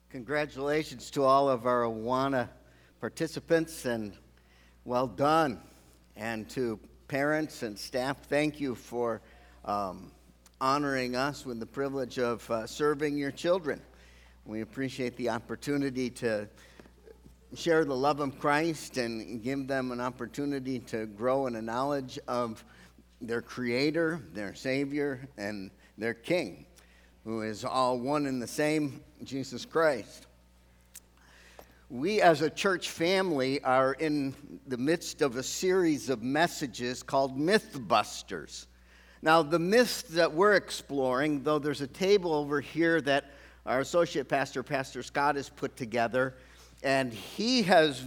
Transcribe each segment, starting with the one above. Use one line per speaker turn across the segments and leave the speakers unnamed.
Congratulations to all of our Awana participants, and well done. And to parents and staff, thank you for honoring us with the privilege of serving your children. We appreciate the opportunity to share the love of Christ and give them an opportunity to grow in a knowledge of their Creator, their Savior, and their King, who is all one and the same, Jesus Christ. We as a church family are in the midst of a series of messages called Mythbusters. Now, the myths that we're exploring, though there's a table over here that our associate pastor, Pastor Scott, has put together, and he has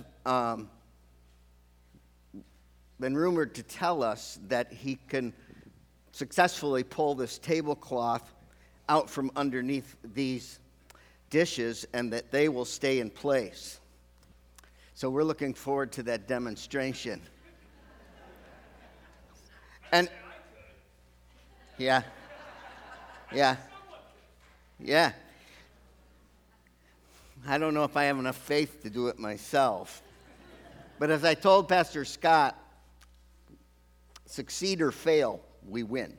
been rumored to tell us that he can successfully pull this tablecloth out from underneath these dishes and that they will stay in place. So we're looking forward to that demonstration. And yeah. I don't know if I have enough faith to do it myself. But as I told Pastor Scott, succeed or fail, we win.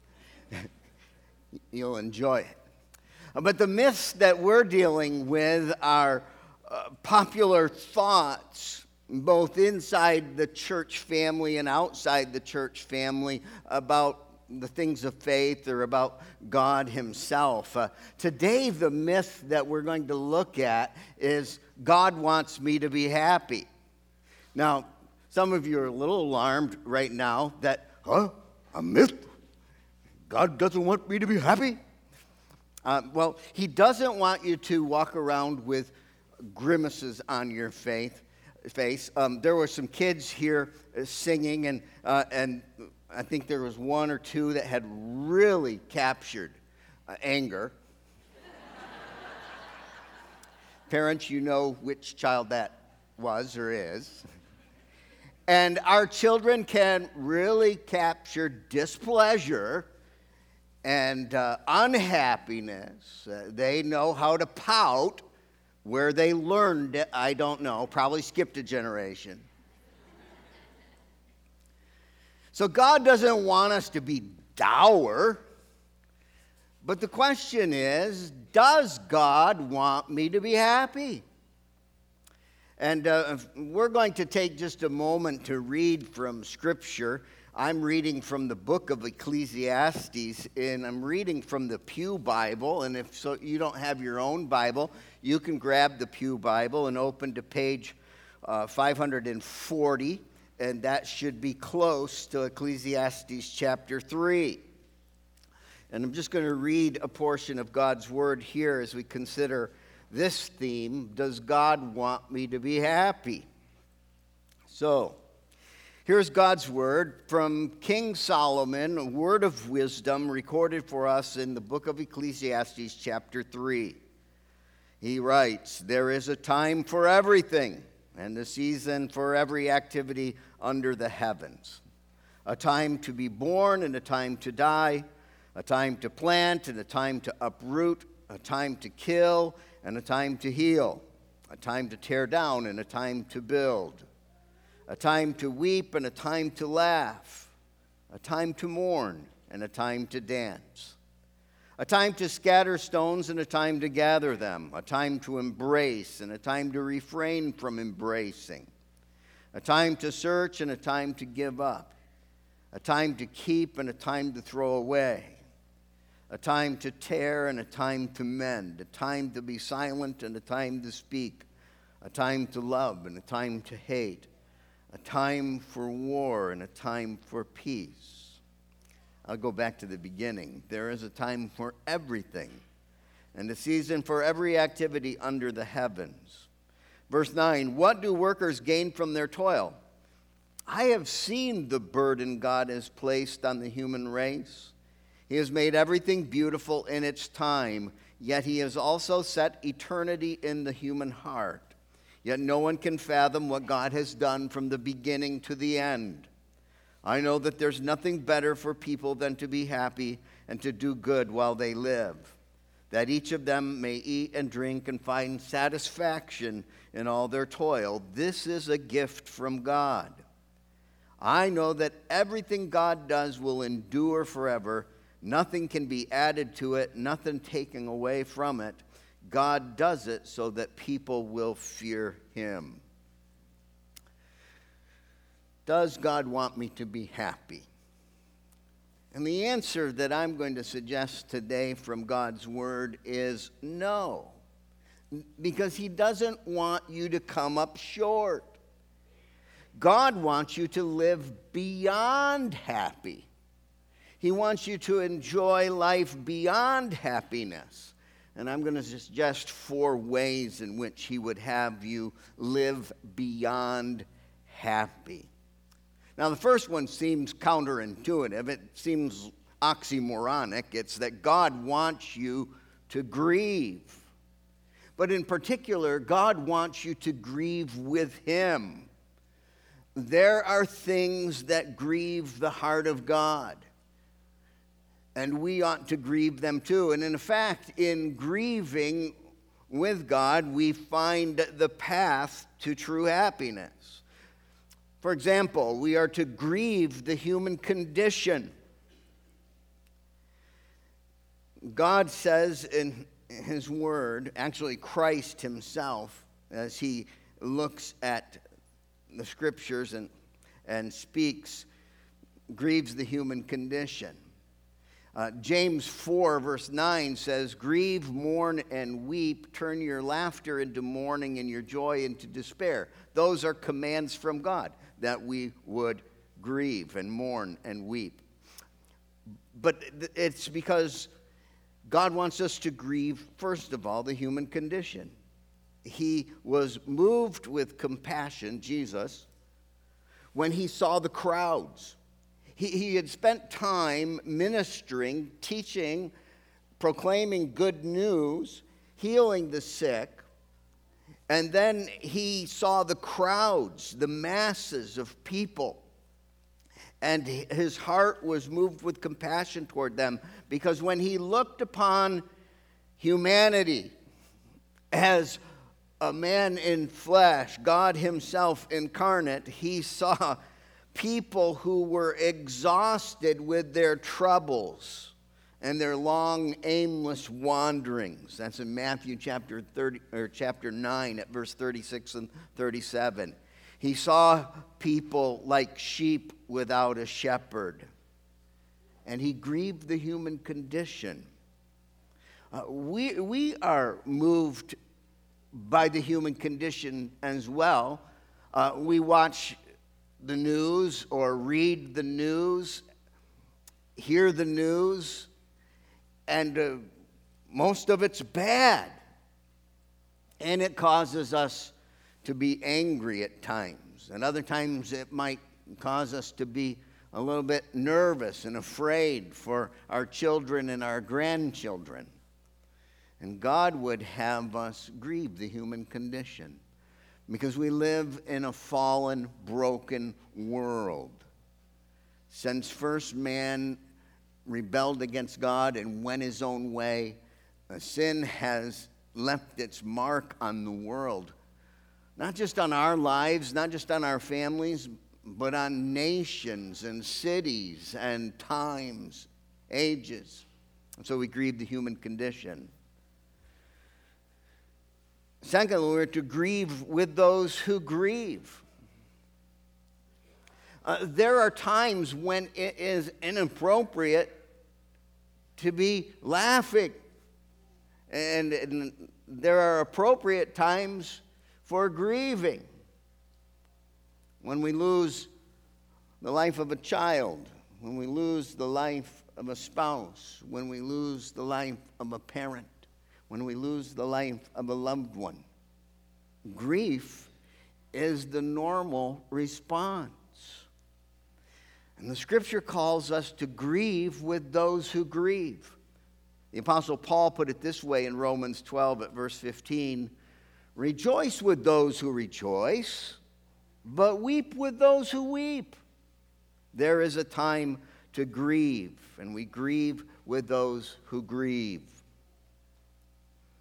You'll enjoy it. But the myths that we're dealing with are popular thoughts, both inside the church family and outside the church family, about the things of faith or about God himself. Today, the myth that we're going to look at is God wants me to be happy. Now, some of you are a little alarmed right now that, a myth? God doesn't want me to be happy? Well, he doesn't want you to walk around with grimaces on your face. There were some kids here singing, and I think there was one or two that had really captured anger. Parents, you know which child that was or is. And our children can really capture displeasure and unhappiness. They know how to pout. Where they learned it, I don't know. Probably skipped a generation. So God doesn't want us to be dour. But the question is, does God want me to be happy? And we're going to take just a moment to read from Scripture. I'm reading from the book of Ecclesiastes, and I'm reading from the Pew Bible. And if so, you don't have your own Bible, you can grab the Pew Bible and open to page 540, and that should be close to Ecclesiastes chapter 3. And I'm just going to read a portion of God's Word here as we consider this theme, does God want me to be happy? So, here's God's Word from King Solomon, a word of wisdom recorded for us in the book of Ecclesiastes chapter 3. He writes, "There is a time for everything, and a season for every activity under the heavens. A time to be born and a time to die, a time to plant and a time to uproot, a time to kill and a time to heal, a time to tear down and a time to build, a time to weep and a time to laugh, a time to mourn and a time to dance, a time to scatter stones and a time to gather them, a time to embrace and a time to refrain from embracing, a time to search and a time to give up, a time to keep and a time to throw away, a time to tear and a time to mend, a time to be silent and a time to speak, a time to love and a time to hate, a time for war and a time for peace." I'll go back to the beginning. There is a time for everything, and a season for every activity under the heavens. Verse 9, "What do workers gain from their toil? I have seen the burden God has placed on the human race. He has made everything beautiful in its time, yet he has also set eternity in the human heart. Yet no one can fathom what God has done from the beginning to the end. I know that there's nothing better for people than to be happy and to do good while they live. that each of them may eat and drink and find satisfaction in all their toil. This is a gift from God. I know that everything God does will endure forever. Nothing can be added to it, nothing taken away from it. God does it so that people will fear him. Does God want me to be happy? And the answer that I'm going to suggest today from God's word is no. Because he doesn't want you to come up short. God wants you to live beyond happy. He wants you to enjoy life beyond happiness. And I'm going to suggest 4 ways in which he would have you live beyond happy. Now, the first one seems counterintuitive. It seems oxymoronic. It's that God wants you to grieve. But in particular, God wants you to grieve with him. There are things that grieve the heart of God, and we ought to grieve them too. And in fact, in grieving with God, we find the path to true happiness. For example, we are to grieve the human condition. God says in his word, actually Christ himself, as he looks at the scriptures and speaks, grieves the human condition. James 4 verse 9 says, grieve, mourn, and weep. Turn your laughter into mourning and your joy into despair. Those are commands from God that we would grieve and mourn and weep. But it's because God wants us to grieve, first of all, the human condition. He was moved with compassion, Jesus, when he saw the crowds. He had spent time ministering, teaching, proclaiming good news, healing the sick. And then he saw the crowds, the masses of people. And his heart was moved with compassion toward them, because when he looked upon humanity as a man in flesh, God himself incarnate, he saw people who were exhausted with their troubles and their long, aimless wanderings. That's in Matthew chapter 9 at verse 36 and 37. He saw people like sheep without a shepherd, and he grieved the human condition. We are moved by the human condition as well. We watch the news or read the news, hear the news, and most of it's bad. And it causes us to be angry at times. And other times it might cause us to be a little bit nervous and afraid for our children and our grandchildren. And God would have us grieve the human condition, because we live in a fallen, broken world. Since first man rebelled against God and went his own way, sin has left its mark on the world. Not just on our lives, not just on our families, but on nations and cities and times, ages. And so we grieve the human condition. Secondly, we're to grieve with those who grieve. There are times when it is inappropriate to be laughing. And there are appropriate times for grieving. When we lose the life of a child, when we lose the life of a spouse, when we lose the life of a parent, when we lose the life of a loved one. Grief is the normal response. And the scripture calls us to grieve with those who grieve. The Apostle Paul put it this way in Romans 12 at verse 15, rejoice with those who rejoice, but weep with those who weep. There is a time to grieve, and we grieve with those who grieve.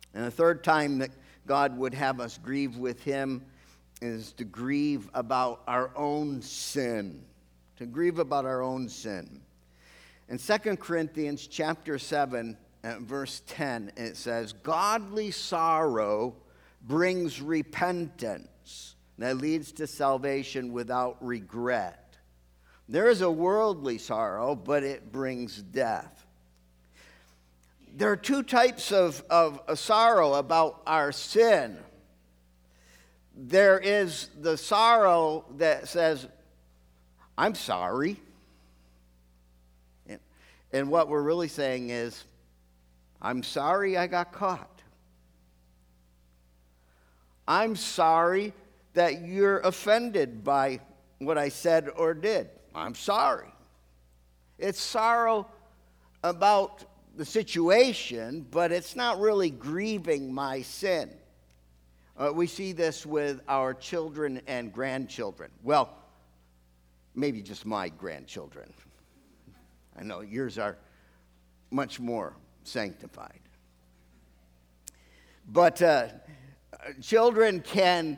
And the third time that God would have us grieve with him is to grieve about our own sin. To grieve about our own sin. In 2 Corinthians chapter 7, verse 10, it says, "Godly sorrow brings repentance that leads to salvation without regret. There is a worldly sorrow, but it brings death." There are two types of sorrow about our sin. There is the sorrow that says, "I'm sorry." And what we're really saying is, "I'm sorry I got caught. I'm sorry that you're offended by what I said or did. I'm sorry." It's sorrow about the situation, but it's not really grieving my sin. We see this with our children and grandchildren. Well, maybe just my grandchildren. I know yours are much more sanctified. But children can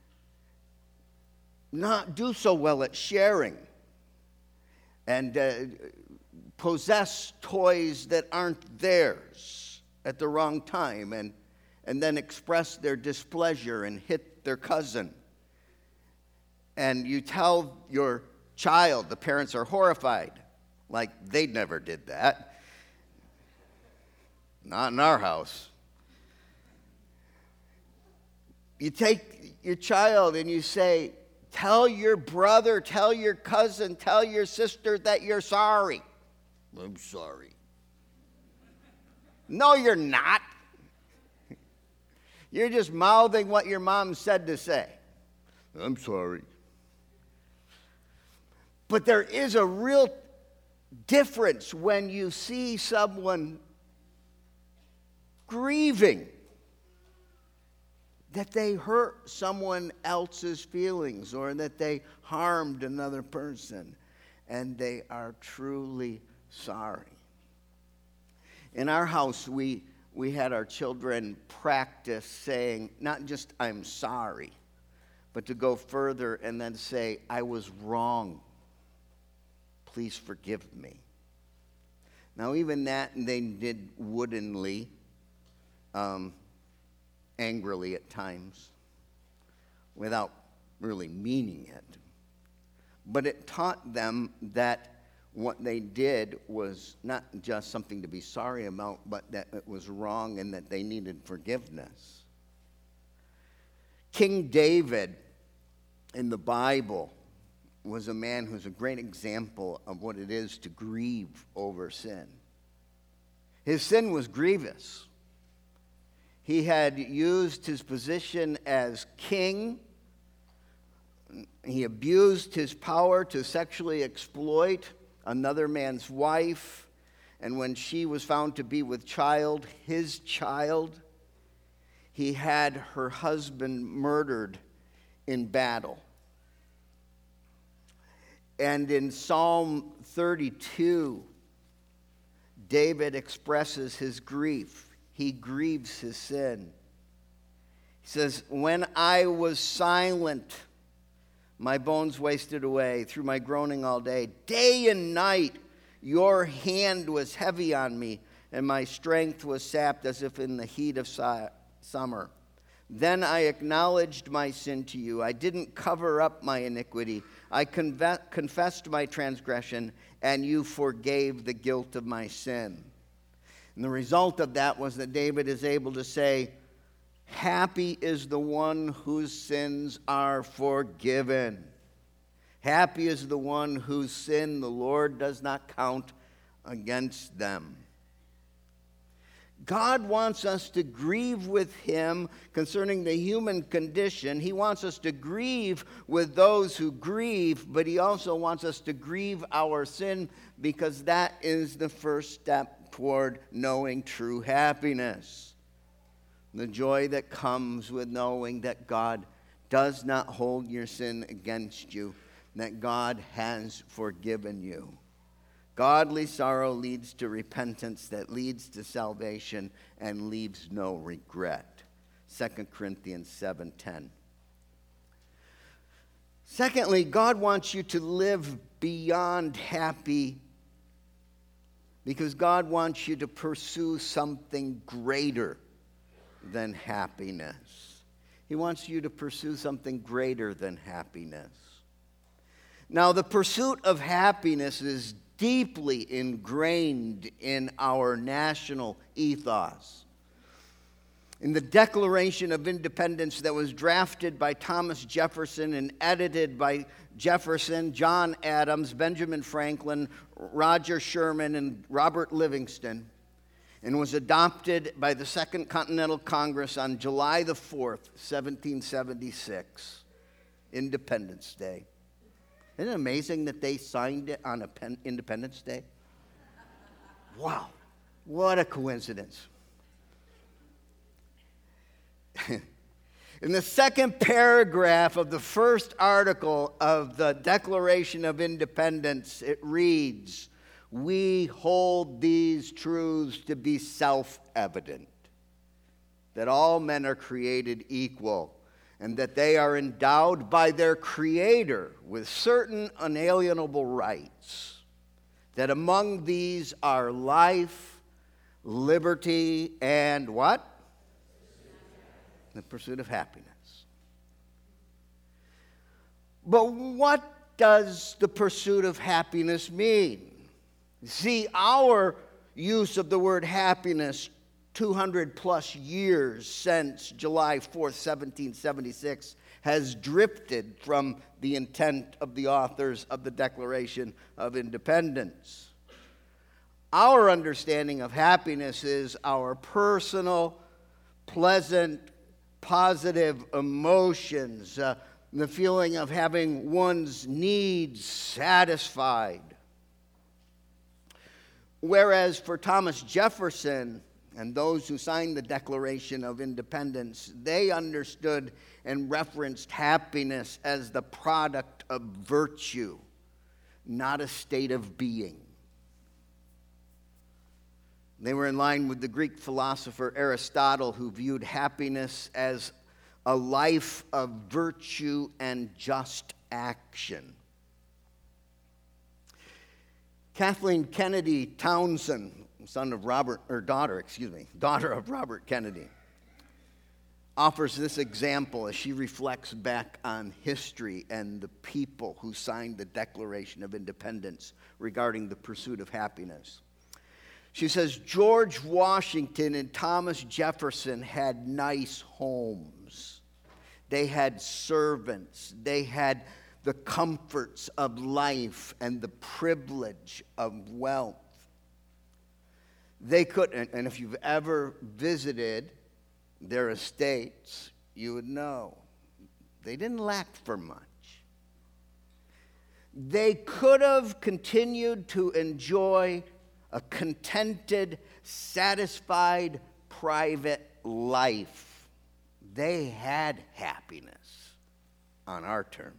not do so well at sharing and possess toys that aren't theirs at the wrong time and then express their displeasure and hit their cousin. And you tell your child, the parents are horrified, like they never did that. Not in our house. You take your child and you say, "Tell your brother, tell your cousin, tell your sister that you're sorry." "I'm sorry." No, you're not. You're just mouthing what your mom said to say. "I'm sorry." But there is a real difference when you see someone grieving that they hurt someone else's feelings or that they harmed another person and they are truly sorry. In our house, we had our children practice saying not just "I'm sorry," but to go further and then say, "I was wrong. Please forgive me." Now, even that they did woodenly, angrily at times, without really meaning it. But it taught them that what they did was not just something to be sorry about, but that it was wrong and that they needed forgiveness. King David in the Bible was a man who's a great example of what it is to grieve over sin. His sin was grievous. He had used his position as king. He abused his power to sexually exploit another man's wife. And when she was found to be with child, his child, he had her husband murdered in battle. And in Psalm 32, David expresses his grief. He grieves his sin. He says, "When I was silent, my bones wasted away through my groaning all day. Day and night, your hand was heavy on me, and my strength was sapped as if in the heat of summer. Then I acknowledged my sin to you. I didn't cover up my iniquity. I confessed my transgression, and you forgave the guilt of my sin." And the result of that was that David is able to say, "Happy is the one whose sins are forgiven. Happy is the one whose sin the Lord does not count against them." God wants us to grieve with him concerning the human condition. He wants us to grieve with those who grieve, but he also wants us to grieve our sin because that is the first step toward knowing true happiness. The joy that comes with knowing that God does not hold your sin against you, that God has forgiven you. Godly sorrow leads to repentance that leads to salvation and leaves no regret. 2 Corinthians 7:10. Secondly, God wants you to live beyond happy because God wants you to pursue something greater than happiness. He wants you to pursue something greater than happiness. Now, the pursuit of happiness is deeply ingrained in our national ethos. In the Declaration of Independence that was drafted by Thomas Jefferson and edited by Jefferson, John Adams, Benjamin Franklin, Roger Sherman, and Robert Livingston, and was adopted by the Second Continental Congress on July the 4th, 1776, Independence Day. Isn't it amazing that they signed it on Independence Day? Wow, what a coincidence. In the second paragraph of the first article of the Declaration of Independence, it reads, "We hold these truths to be self-evident, that all men are created equal, and that they are endowed by their Creator with certain unalienable rights, that among these are life, liberty, and" what? The pursuit of happiness. But what does the pursuit of happiness mean? See, our use of the word happiness 200 plus years since July 4th, 1776, has drifted from the intent of the authors of the Declaration of Independence. Our understanding of happiness is our personal, pleasant, positive emotions, the feeling of having one's needs satisfied. Whereas for Thomas Jefferson and those who signed the Declaration of Independence, they understood and referenced happiness as the product of virtue, not a state of being. They were in line with the Greek philosopher Aristotle, who viewed happiness as a life of virtue and just action. Kathleen Kennedy Townsend, daughter of Robert Kennedy, offers this example as she reflects back on history and the people who signed the Declaration of Independence regarding the pursuit of happiness. She says, George Washington and Thomas Jefferson had nice homes. They had servants. They had the comforts of life and the privilege of wealth. They could, and if you've ever visited their estates, you would know they didn't lack for much. They could have continued to enjoy a contented, satisfied, private life. They had happiness on our terms.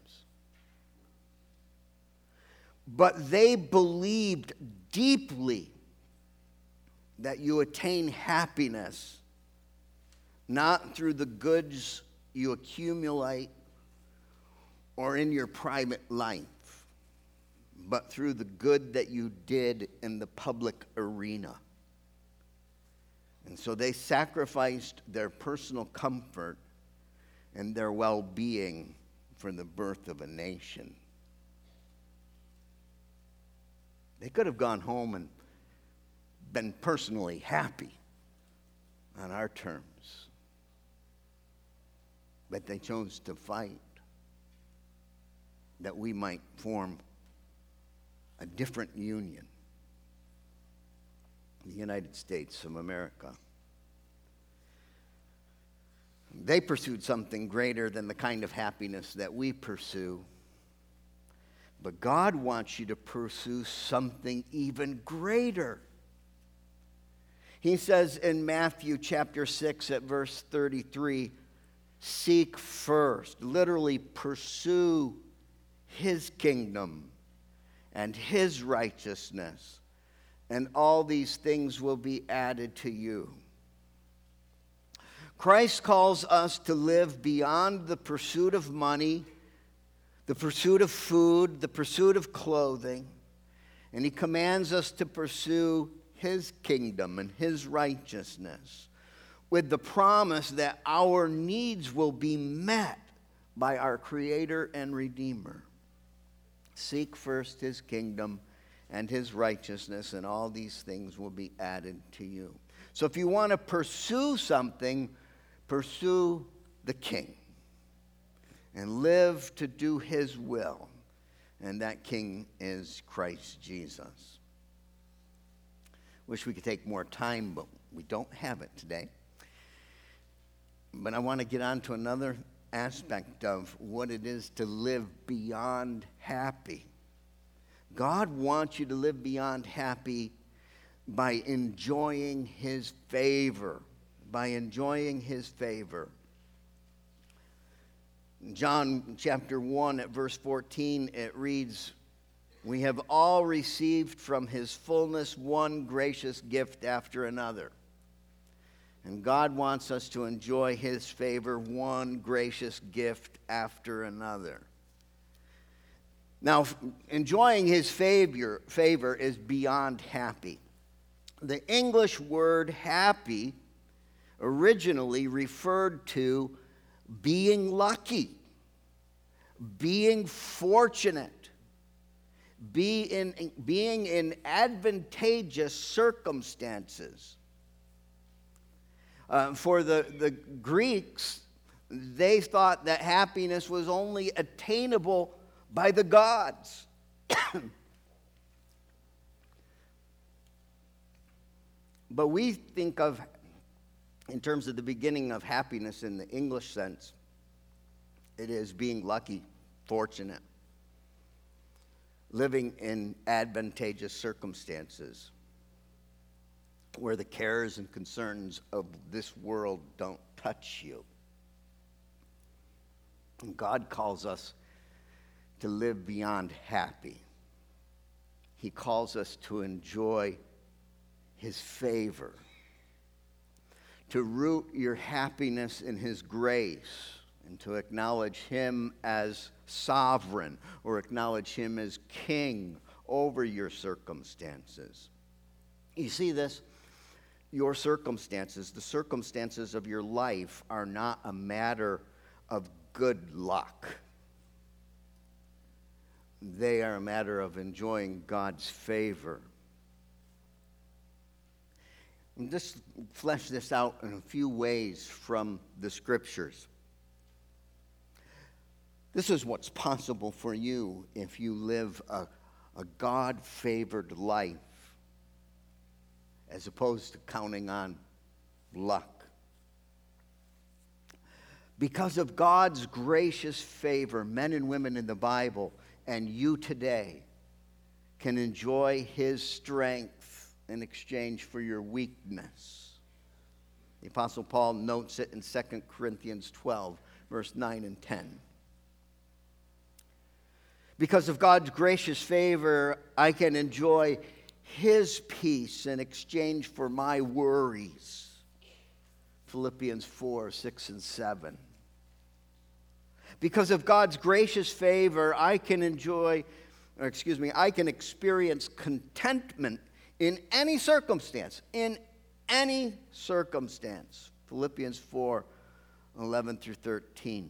But they believed deeply that you attain happiness not through the goods you accumulate or in your private life, but through the good that you did in the public arena. And so they sacrificed their personal comfort and their well-being for the birth of a nation. They could have gone home and been personally happy on our terms, but they chose to fight that we might form a different union, the United States of America. They pursued something greater than the kind of happiness that we pursue. But God wants you to pursue something even greater. He says in Matthew chapter 6 at verse 33, seek first, literally pursue his kingdom and his righteousness, and all these things will be added to you. Christ calls us to live beyond the pursuit of money, the pursuit of food, the pursuit of clothing, and he commands us to pursue his kingdom and his righteousness with the promise that our needs will be met by our Creator and Redeemer. Seek first his kingdom and his righteousness, and all these things will be added to you. So if you want to pursue something, pursue the King and live to do his will. And that King is Christ Jesus. Wish we could take more time, but we don't have it today. But I want to get on to another aspect of what it is to live beyond happy. God wants you to live beyond happy by enjoying his favor. By enjoying his favor. In John chapter 1 at verse 14, it reads, "We have all received from his fullness one gracious gift after another." And God wants us to enjoy his favor, one gracious gift after another. Now, enjoying his favor is beyond happy. The English word happy originally referred to being lucky, being fortunate, being in advantageous circumstances. For the Greeks, they thought that happiness was only attainable by the gods. But we think of, in terms of the beginning of happiness in the English sense, it is being lucky, fortunate, living in advantageous circumstances where the cares and concerns of this world don't touch you. And God calls us to live beyond happy. He calls us to enjoy his favor, to root your happiness in his grace, and to acknowledge him as sovereign or acknowledge him as king over your circumstances. You see this? Your circumstances, the circumstances of your life, are not a matter of good luck. They are a matter of enjoying God's favor. And just flesh this out in a few ways from the scriptures. This is what's possible for you if you live a God-favored life as opposed to counting on luck. Because of God's gracious favor, men and women in the Bible and you today can enjoy his strength in exchange for your weakness. The Apostle Paul notes it in 2 Corinthians 12, verse 9 and 10. Because of God's gracious favor, I can enjoy his peace in exchange for my worries. Philippians 4, 6, and 7. Because of God's gracious favor, I can experience contentment in any circumstance. In any circumstance. Philippians 4, 11 through 13.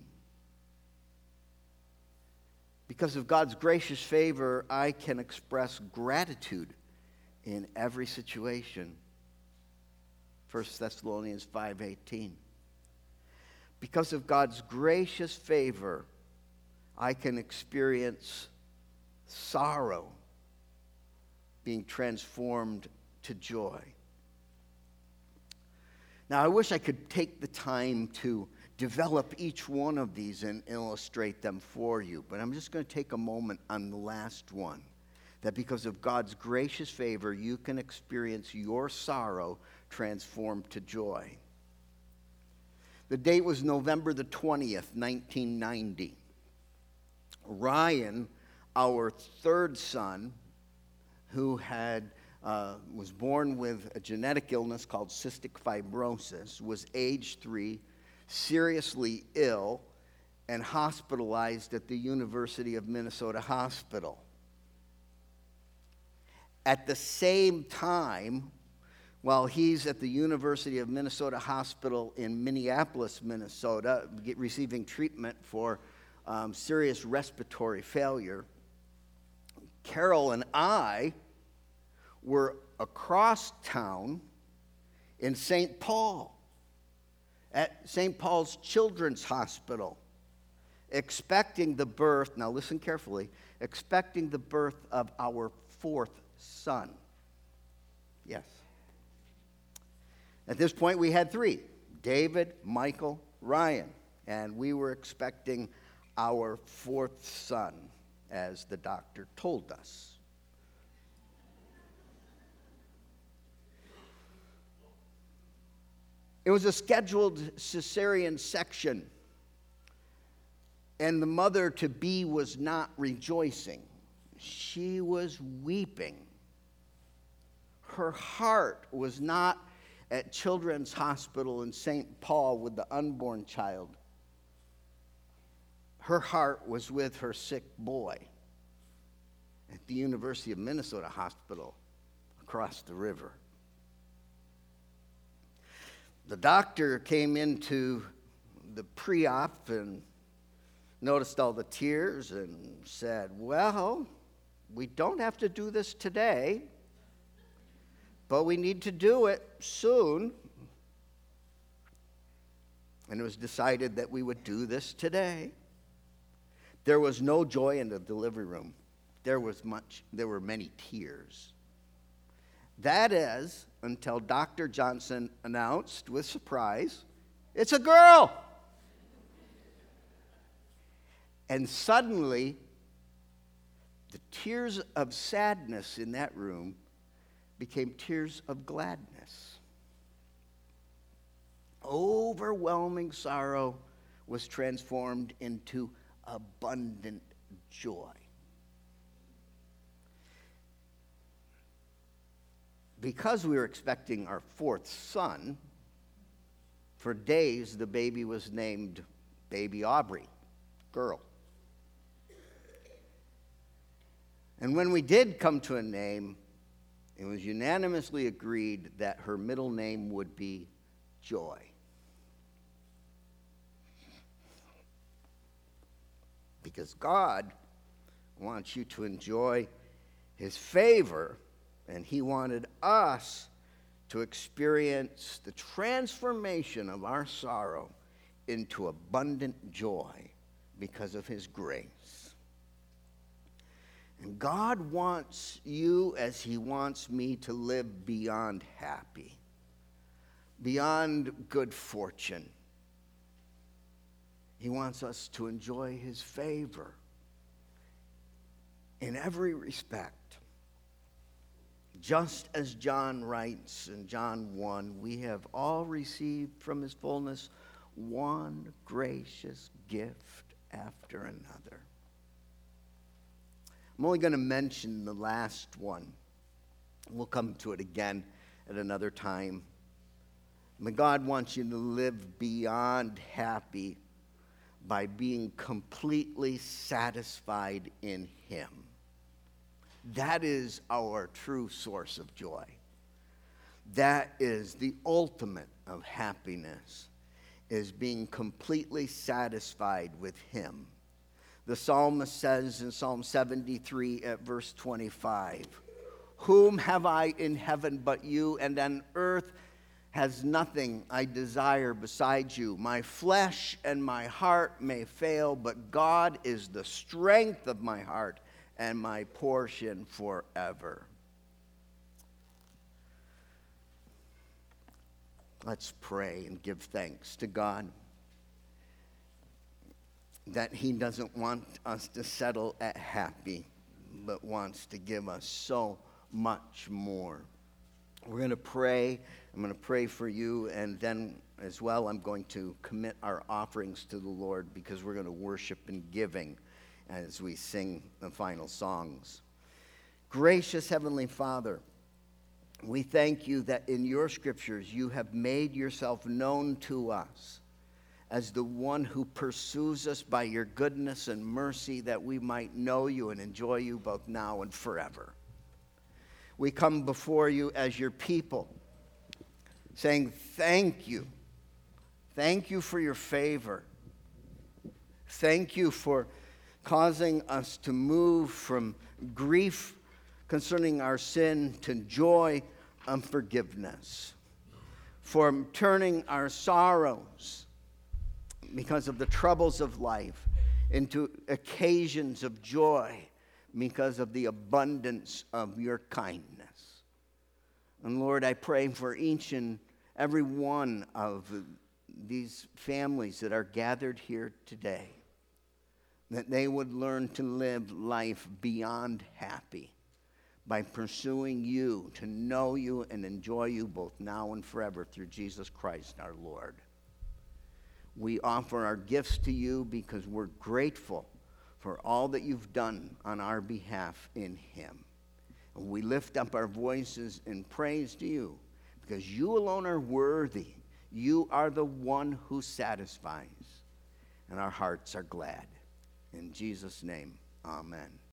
Because of God's gracious favor, I can express gratitude in every situation. 1 Thessalonians 5:18. Because of God's gracious favor, I can experience sorrow being transformed to joy. Now, I wish I could take the time to develop each one of these and illustrate them for you, but I'm just going to take a moment on the last one. That because of God's gracious favor, you can experience your sorrow transformed to joy. The date was November the 20th, 1990. Ryan our third son, who was born with a genetic illness called cystic fibrosis, was age 3, seriously ill, and hospitalized at the University of Minnesota Hospital. At the same time, while he's at the University of Minnesota Hospital in Minneapolis, Minnesota, receiving treatment for serious respiratory failure, Carol and I were across town in St. Paul, at St. Paul's Children's Hospital, expecting the birth, now listen carefully, expecting the birth of our fourth son. Yes. At this point, we had 3, David, Michael, Ryan, and we were expecting our fourth son, as the doctor told us. It was a scheduled cesarean section, and the mother-to-be was not rejoicing. She was weeping. Her heart was not at Children's Hospital in St. Paul with the unborn child. Her heart was with her sick boy at the University of Minnesota Hospital across the river. The doctor came into the pre-op and noticed all the tears and said, "Well, we don't have to do this today, but we need to do it soon." And it was decided that we would do this today. There was no joy in the delivery room. There were many tears. That is, until Dr. Johnson announced with surprise, "It's a girl." And suddenly, the tears of sadness in that room became tears of gladness. Overwhelming sorrow was transformed into abundant joy. Because we were expecting our fourth son, for days the baby was named Baby Aubrey, girl. And when we did come to a name, it was unanimously agreed that her middle name would be Joy. Because God wants you to enjoy His favor, and He wanted us to experience the transformation of our sorrow into abundant joy because of His grace. And God wants you, as He wants me, to live beyond happy, beyond good fortune. He wants us to enjoy His favor in every respect. Just as John writes in John 1, we have all received from His fullness one gracious gift after another. I'm only going to mention the last one. We'll come to it again at another time. But God wants you to live beyond happy by being completely satisfied in Him. That is our true source of joy. That is the ultimate of happiness, is being completely satisfied with Him. The psalmist says in Psalm 73 at verse 25, "Whom have I in heaven but you, and on earth has nothing I desire besides you. My flesh and my heart may fail, but God is the strength of my heart and my portion forever." Let's pray and give thanks to God that He doesn't want us to settle at happy, but wants to give us so much more. We're going to pray. I'm going to pray for you, and then as well I'm going to commit our offerings to the Lord, because we're going to worship in giving as we sing the final songs. Gracious Heavenly Father, we thank you that in your scriptures you have made yourself known to us as the one who pursues us by your goodness and mercy, that we might know you and enjoy you both now and forever. We come before you as your people, saying thank you. Thank you for your favor. Thank you for causing us to move from grief concerning our sin to joy and forgiveness. For turning our sorrows because of the troubles of life into occasions of joy because of the abundance of your kindness. And Lord, I pray for each and every one of these families that are gathered here today, that they would learn to live life beyond happy by pursuing you, to know you and enjoy you both now and forever through Jesus Christ our Lord. We offer our gifts to you because we're grateful for all that you've done on our behalf in him. And we lift up our voices in praise to you because you alone are worthy. You are the one who satisfies, and our hearts are glad. In Jesus' name, amen.